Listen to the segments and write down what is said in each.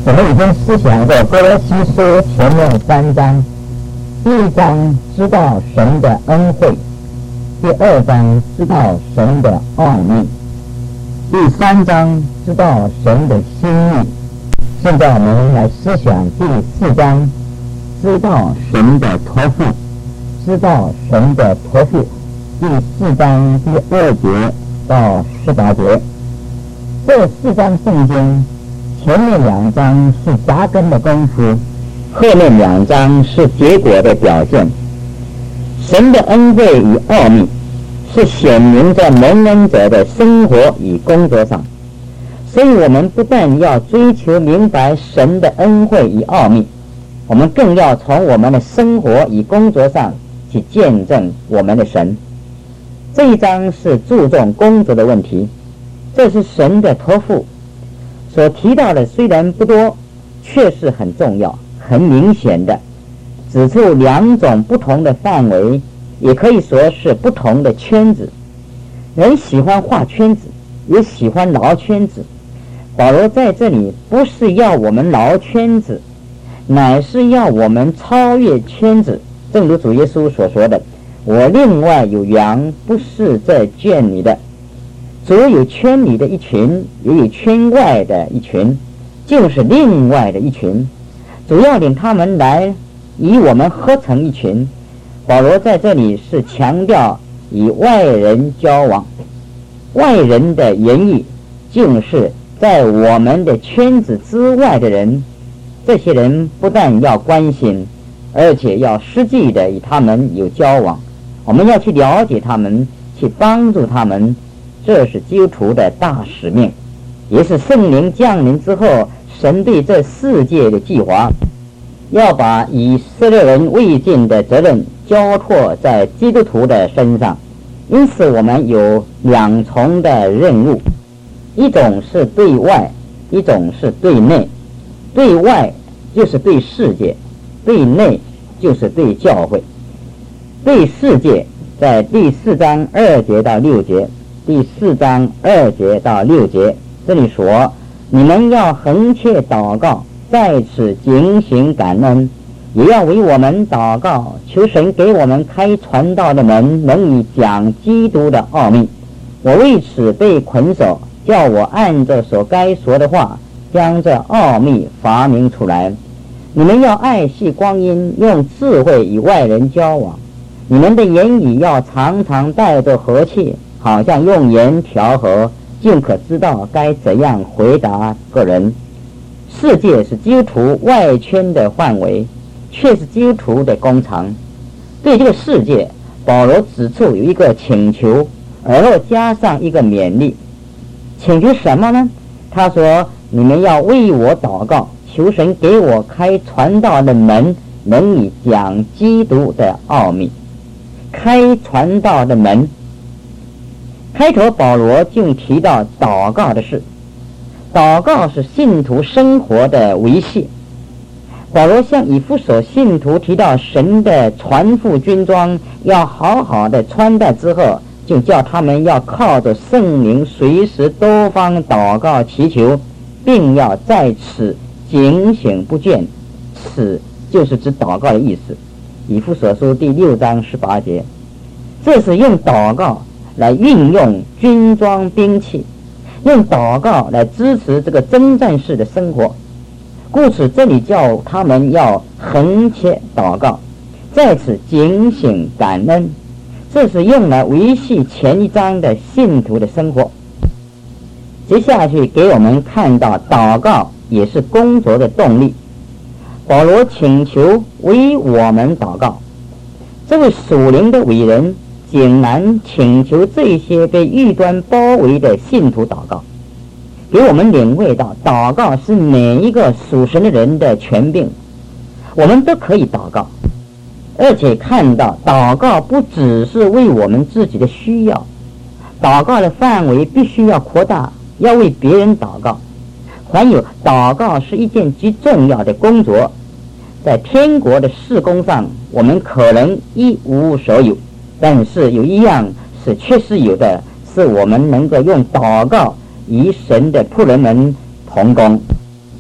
我们已经思想过哥罗西书前面3章，第1章知道神的恩惠，第2章知道神的奥秘，第3章知道神的心意。现在我们来思想第4章，知道神的托付，知道神的托付，第4章第2节到18节。这4章圣经前面2章是扎根的功夫，后面2章是结果的表现。神的恩惠与奥秘是显明在蒙恩者的生活与工作上，所以我们不但要追求明白神的恩惠与奥秘，我们更要从我们的生活与工作上去见证我们的神。这一章是注重工作的问题，这是神的托付。所提到的虽然不多，却是很重要、很明显的，指出2种不同的范围，也可以说是不同的圈子。人喜欢画圈子，也喜欢绕圈子。保罗在这里不是要我们绕圈子，乃是要我们超越圈子。正如主耶稣所说的，我另外有羊，不是这圈里的。主有圈里的一群，也有圈外的一群，就是另外的一群。主要领他们来与我们合成一群。保罗在这里是强调与外人交往，外人的言语就是在我们的圈子之外的人。这些人不但要关心，而且要实际的与他们有交往。我们要去了解他们，去帮助他们，这是基督徒的大使命，也是圣灵降临之后神对这世界的计划，要把以色列人未尽的责任交托在基督徒的身上。因此我们有2重的任务，一种是对外，一种是对内。对外就是对世界，对内就是对教会。对世界在第4章2节到6节，第4章2节到6节，这里说，你们要恒切祷告，在此警醒感恩，也要为我们祷告，求神给我们开传道的门，能以讲基督的奥秘。我为此被捆锁，叫我按着所该说的话，将这奥秘发明出来。你们要爱惜光阴，用智慧与外人交往。你们的言语要常常带着和气，好像用盐调和，尽可知道该怎样回答个人。世界是基督徒外圈的范围，却是基督徒的工厂。对这个世界，保罗指出有一个请求，而后加上一个勉励。请求什么呢？他说，你们要为我祷告，求神给我开传道的门，能以讲基督的奥秘。开传道的门，开头保罗就提到祷告的事。祷告是信徒生活的维系。保罗向以弗所信徒提到神的传付军装要好好的穿戴之后，就叫他们要靠着圣灵随时多方祷告祈求，并要在此警醒不倦。此就是指祷告的意思。以弗所书第6章18节，这是用祷告来运用军装兵器，用祷告来支持这个征战式的生活。故此这里叫他们要恒切祷告，在此警醒感恩，这是用来维系前1章的信徒的生活。接下去给我们看到祷告也是工作的动力。保罗请求为我们祷告，这位属灵的伟人竟然请求这些被异端包围的信徒祷告，给我们领会到祷告是每一个属神的人的权柄。我们都可以祷告，而且看到祷告不只是为我们自己的需要，祷告的范围必须要扩大，要为别人祷告。还有，祷告是一件极重要的工作。在天国的事工上，我们可能一无所有，但是有一样是确实有的，是我们能够用祷告与神的仆人们同工。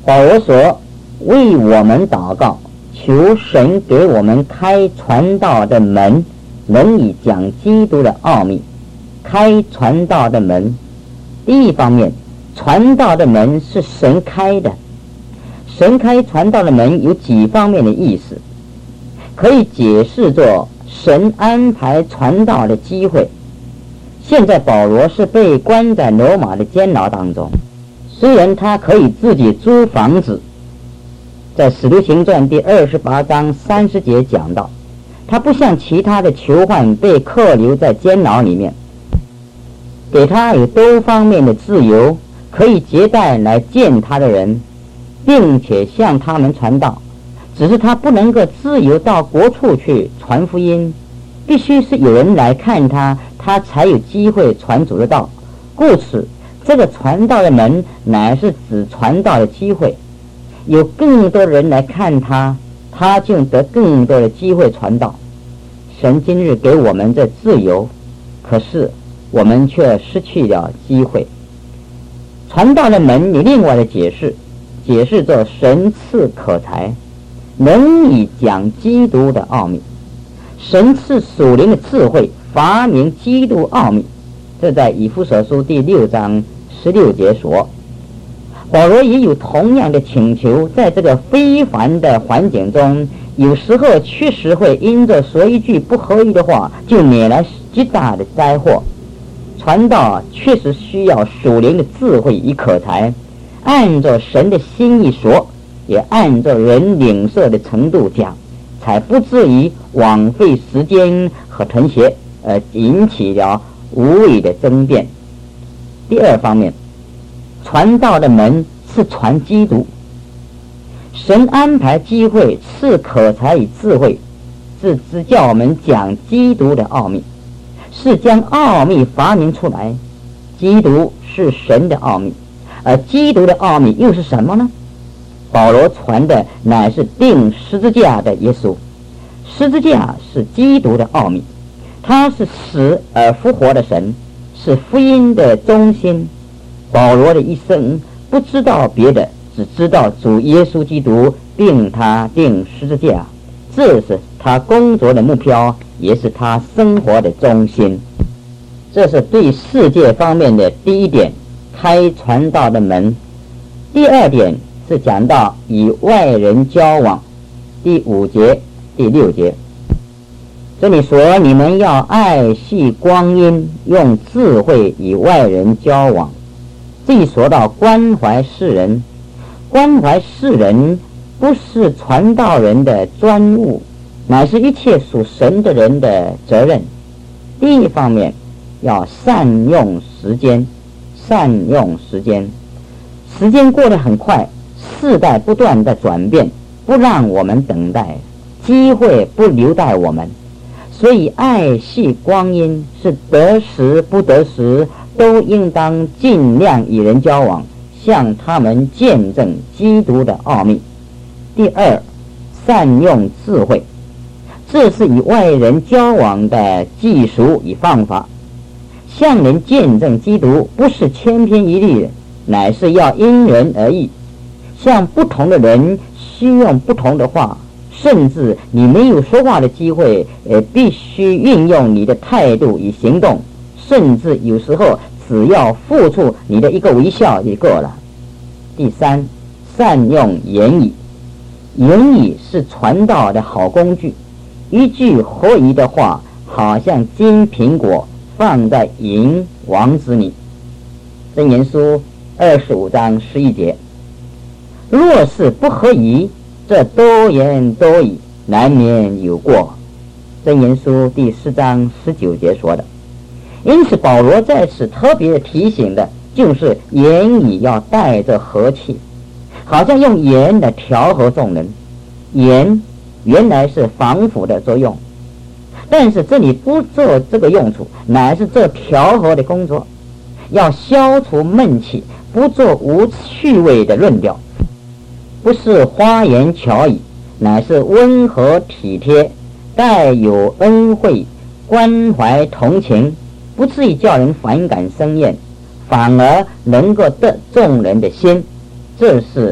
保罗说，为我们祷告，求神给我们开传道的门，能以讲基督的奥秘。开传道的门，第一方面，传道的门是神开的。神开传道的门有几方面的意思，可以解释作神安排传道的机会。现在保罗是被关在罗马的监牢当中，虽然他可以自己租房子，在使徒行传第28章30节讲到，他不像其他的囚犯被扣留在监牢里面，给他有多方面的自由，可以接待来见他的人，并且向他们传道。只是他不能够自由到各处去传福音，必须是有人来看他，他才有机会传主的道。故此这个传道的门乃是指传道的机会，有更多人来看他，他就得更多的机会传道。神今日给我们这自由，可是我们却失去了机会。传道的门有另外的解释，解释作神赐可才，能以讲基督的奥秘。神赐属灵的智慧，发明基督奥秘，这在以弗所书第6章16节说。保罗也有同样的请求，在这个非凡的环境中，有时候确实会因着说一句不合意的话，就免来极大的灾祸。传道确实需要属灵的智慧与可才，按照神的心意说，也按照人领受的程度讲，才不至于枉费时间和腾血，引起了无谓的争辩。第二方面，传道的门是传基督。神安排机会赐可才与智慧，是指教我们讲基督的奥秘，是将奥秘发明出来。基督是神的奥秘，而基督的奥秘又是什么呢？保罗传的乃是钉十字架的耶稣。十字架是基督的奥秘，他是死而复活的神，是福音的中心。保罗的一生不知道别的，只知道主耶稣基督并他钉十字架，这是他工作的目标，也是他生活的中心。这是对世界方面的第一点，开传道的门。第二点是讲到与外人交往，第5节第6节，这里说你们要爱惜光阴，用智慧与外人交往。这里说到关怀世人，关怀世人不是传道人的专务，乃是一切属神的人的责任。第一方面要善用时间，善用时间。时间过得很快，世代不断的转变，不让我们等待，机会不留待我们，所以爱惜光阴，是得时不得时都应当尽量与人交往，向他们见证基督的奥秘。第二，善用智慧，这是与外人交往的技术与方法。向人见证基督不是千篇一律的，乃是要因人而异，向不同的人需用不同的话，甚至你没有说话的机会，必须运用你的态度与行动，甚至有时候只要付出你的一个微笑就够了。第三，善用言语。言语是传道的好工具，一句合宜的话，好像金苹果放在银王子里。箴言书25章11节，若是不合宜，这多言多语，难免有过。箴言书第4章19节说的。因此保罗在此特别提醒的就是言语要带着和气，好像用盐来调和众人。盐原来是防腐的作用，但是这里不做这个用处，乃是做调和的工作，要消除闷气，不做无趣味的论调，不是花言巧语，乃是温和体贴，带有恩惠，关怀同情，不至于叫人反感生厌，反而能够得众人的心。这是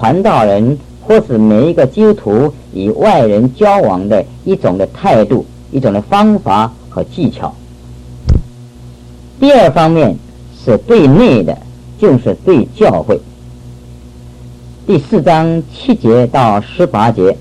传道人或是每一个基督徒与外人交往的一种的态度、一种的方法和技巧。第二方面是对内的，就是对教会。第4章7节到18节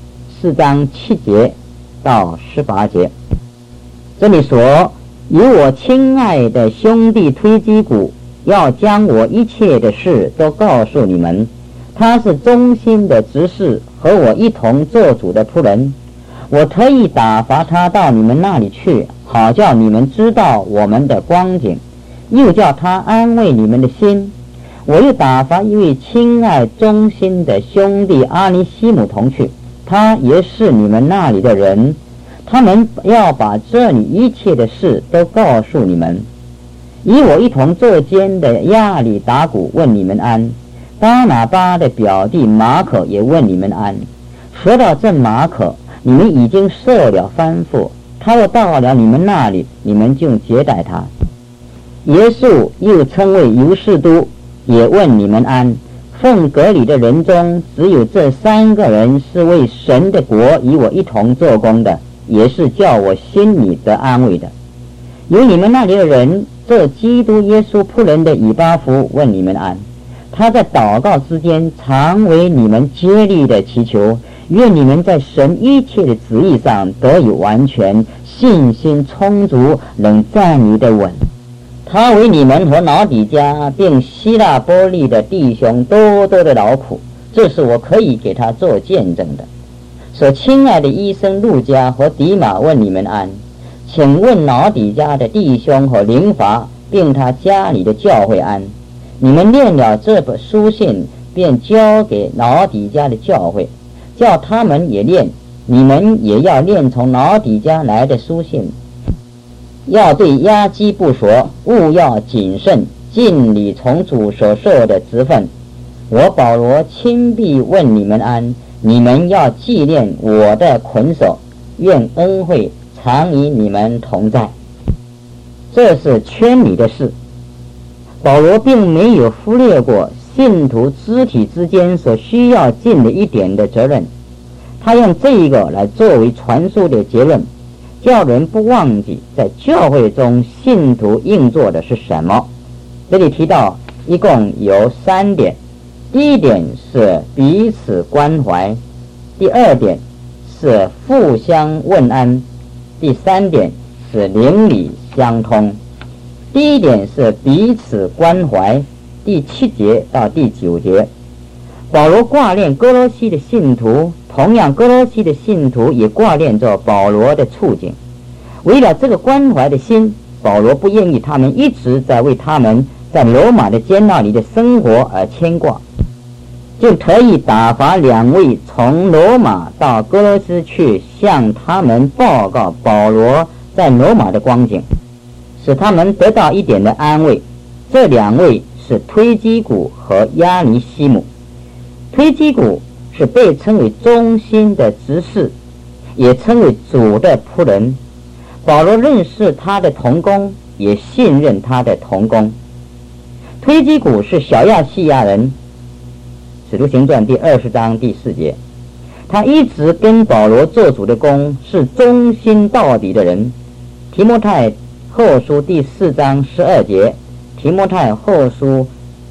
，4章7节到18节，这里说：以我亲爱的兄弟推基古要将我一切的事都告诉你们，他是忠心的执事，和我一同做主的仆人。我特意打发他到你们那里去，好叫你们知道我们的光景，又叫他安慰你们的心。我又打发一位亲爱忠心的兄弟阿尼西姆同去，他也是你们那里的人，他们要把这里一切的事都告诉你们。与我一同作监的亚里达古问你们安，巴拿巴的表弟马可也问你们安。说到这马可，你们已经受了吩咐，他若到了你们那里，你们就接待他。耶稣又称为犹士都，也问你们安。奉隔里的人中，只有这3个人是为神的国与我一同做工的，也是叫我心里得安慰的。有你们那里的人，做基督耶稣仆人的以巴弗问你们安。他在祷告之间常为你们竭力的祈求，愿你们在神一切的旨意上得以完全，信心充足，能站立得稳。他为你们和老底嘉并希腊波利的弟兄多多的劳苦，这是我可以给他做见证的。所亲爱的医生路加和迪马问你们安。请问老底嘉的弟兄和灵法并他家里的教会安。你们念了这本书信，便交给老底嘉的教会，叫他们也念，你们也要念从老底嘉来的书信。要对押基布说，务要谨慎，尽你从主所受的职分。我保罗亲笔问你们安，你们要纪念我的捆手，愿恩惠常与你们同在。这是圈里的事。保罗并没有忽略过信徒肢体之间所需要尽的一点的责任，他用这一个来作为传述的结论，叫人不忘记在教会中信徒应做的是什么。这里提到一共有3点。第一点是彼此关怀，第2点是互相问安，第3点是邻里相通。第一点是彼此关怀，第7节到第9节。保罗挂念哥罗西的信徒，同样哥罗西的信徒也挂念着保罗的处境。为了这个关怀的心，保罗不愿意他们一直在为他们在罗马的监牢里的生活而牵挂，就特意打发2位从罗马到哥罗斯去，向他们报告保罗在罗马的光景，使他们得到一点的安慰。这2位是推基古和亚尼西姆。推基古是被称为忠心的执事，也称为主的仆人。保罗认识他的同工，也信任他的同工。推基古是小亚细亚人，使徒行传第20章第4节。他一直跟保罗做主的工，是忠心到底的人。提摩太后书第4章12节，提摩太后书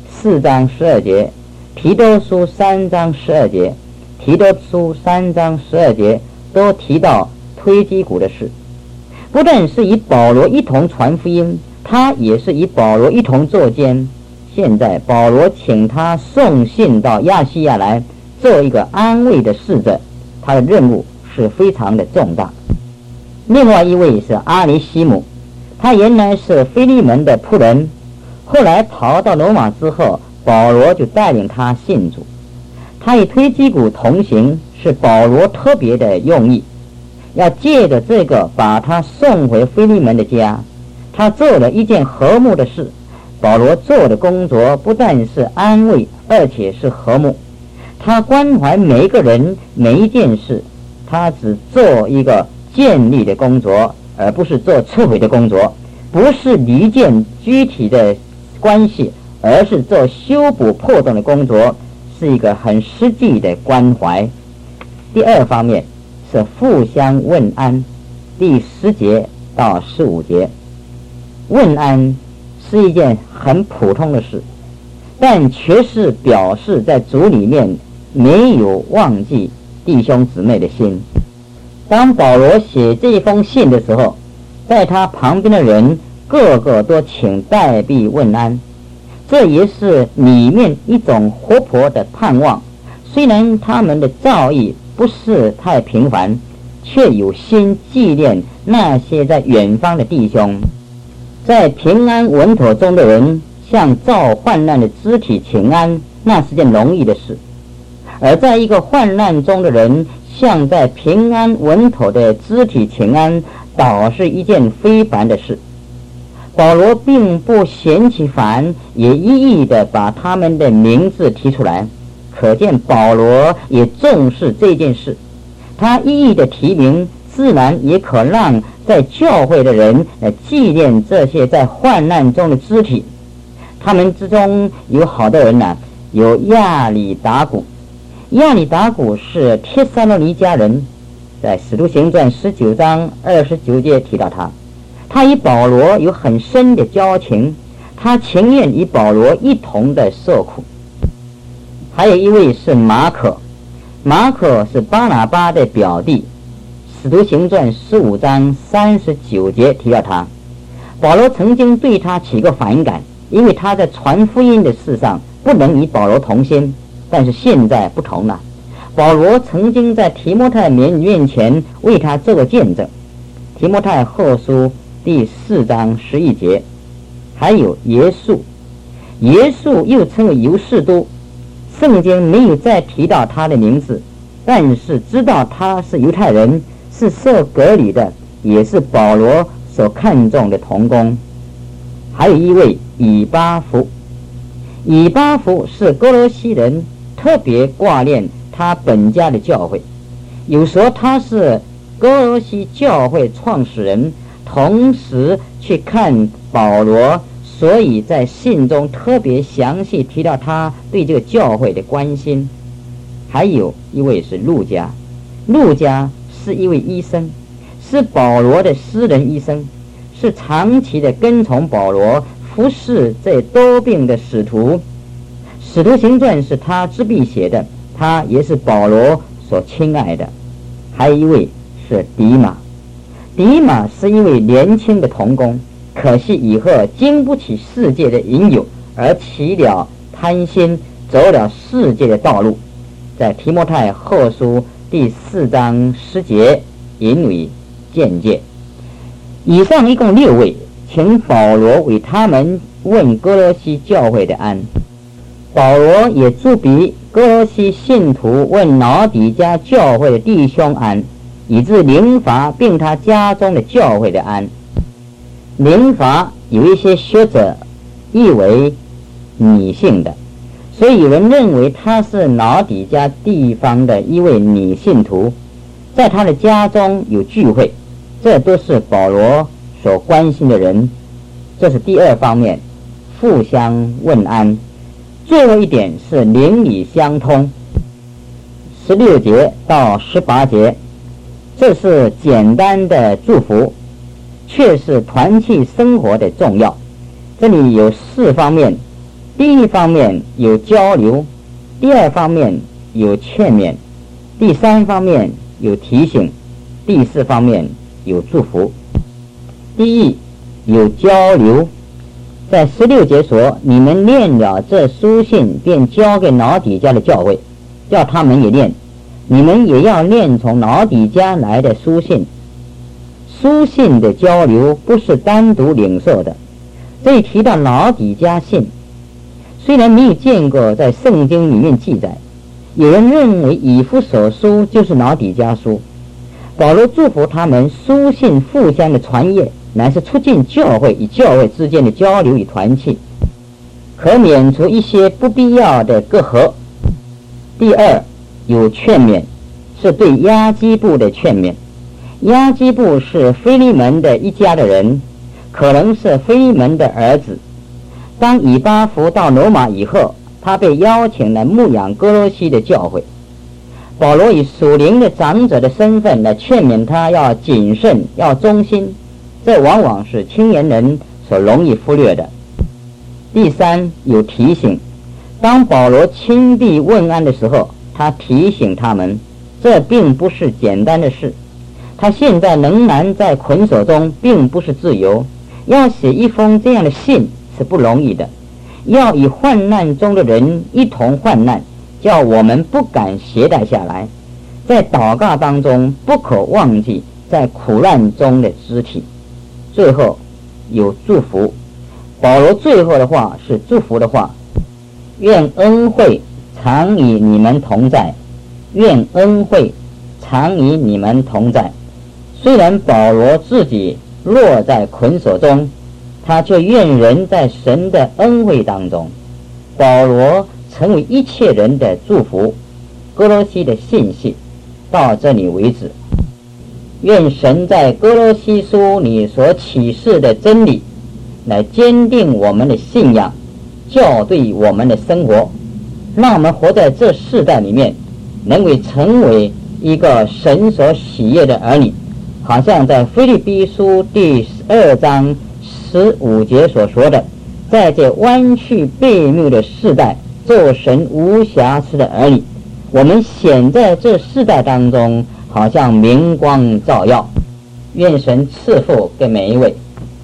4章12节，提多书3章12节，提多书3章12节都提到推基古的事。不但是与保罗一同传福音，他也是与保罗一同作监。现在保罗请他送信到亚细亚来，做一个安慰的使者，他的任务是非常的重大。另外一位是阿尼西姆，他原来是腓利门的仆人，后来逃到罗马之后，保罗就带领他信主。他与推基古同行，是保罗特别的用意，要借着这个把他送回腓利门的家。他做了一件和睦的事。保罗做的工作不但是安慰，而且是和睦。他关怀每一个人，每一件事，他只做一个建立的工作，而不是做摧毁的工作，不是离间具体的关系，而是做修补破洞的工作， 是一个很实际的关怀。第二方面是互相问安，第10节到15节。问安是一件很普通的事，但却是表示在主里面没有忘记弟兄姊妹的心。当保罗写这封信的时候，在他旁边的人个个都请代币问安，这也是里面一种活泼的盼望。虽然他们的造诣不是太平凡，却有心纪念那些在远方的弟兄。在平安稳妥中的人向遭患难的肢体请安，那是件容易的事；而在一个患难中的人向在平安稳妥的肢体请安，倒是一件非凡的事。保罗并不嫌其烦，也一一的把他们的名字提出来，可见保罗也重视这件事。他一一的提名，自然也可让在教会的人纪念这些在患难中的肢体。他们之中有好多人有亚里达古。亚里达古是帖撒罗尼迦人，在使徒行传19章29节提到他与保罗有很深的交情，他情愿与保罗一同的受苦。还有一位是马可，马可是巴拿巴的表弟，使徒行传15章39节提到他。保罗曾经对他起过反感，因为他在传福音的事上不能与保罗同心。但是现在不同了，保罗曾经在提摩太面前为他做过见证。提摩太后书第4章11节。还有耶稣，耶稣又称为犹士都，圣经没有再提到他的名字，但是知道他是犹太人，是受割礼的，也是保罗所看重的同工。还有一位以巴弗，以巴弗是哥罗西人特别挂念他本家的教会，有时候他是哥罗西教会创始人，同时去看保罗，所以在信中特别详细提到他对这个教会的关心。还有一位是路加，路加是一位医生，是保罗的私人医生，是长期的跟从保罗，服侍这多病的使徒。使徒行传是他自笔写的，他也是保罗所亲爱的。还有一位是迪马，迪马是一位年轻的同工，可惜以后经不起世界的引诱，而起了贪心，走了世界的道路。在提摩太后书第4章10节引为见解。以上一共6位，请保罗为他们问哥罗西教会的安。保罗也祝比哥罗西信徒问老底嘉教会的弟兄安，以致宁法并他家中的教会的安。宁法有一些学者译为女性的，所以有人认为他是老底嘉地方的一位女信徒，在他的家中有聚会，这都是保罗所关心的人。这是第二方面，互相问安。最后一点是邻里相通，16节到18节，这是简单的祝福，却是团契生活的重要。这里有4方面，第一方面有交流，第二方面有劝勉，第3方面有提醒，第4方面有祝福。第一，有交流。在16节说，你们念了这书信，便交给老底嘉的教会，叫他们也念。你们也要念从老底嘉来的书信。书信的交流不是单独领受的。这里提到老底嘉信，虽然没有见过在圣经里面记载，有人认为以弗所书就是老底嘉书。保罗祝福他们书信互相的传阅，乃是促进教会与教会之间的交流与团契，可免除一些不必要的隔阂。第二，有劝勉，是对亚基布的劝勉。亚基布是腓利门的一家的人，可能是腓利门的儿子。当以巴弗到罗马以后， 他被邀请来牧养哥罗西的教会。保罗以属灵的长者的身份来劝勉他要谨慎，要忠心，这往往是青年人所容易忽略的。第三，有提醒。当保罗亲弟问安的时候，他提醒他们，这并不是简单的事。他现在仍然在捆锁中，并不是自由。要写一封这样的信是不容易的，要与患难中的人一同患难，叫我们不敢携带下来。在祷告当中不可忘记在苦难中的肢体。最后有祝福，保罗最后的话是祝福的话，愿恩惠常与你们同在，愿恩惠常与你们同在。虽然保罗自己落在捆锁中，他却愿人在神的恩惠当中。保罗成为一切人的祝福。哥罗西的信息到这里为止。愿神在哥罗西书里所启示的真理来坚定我们的信仰，校对我们的生活，让我们活在这世代里面能够成为一个神所喜悦的儿女。好像在腓立比书第12章15节所说的，在这弯曲悖谬的世代做神无瑕疵的儿女，我们显在这世代当中好像明光照耀。愿神赐福给每一位。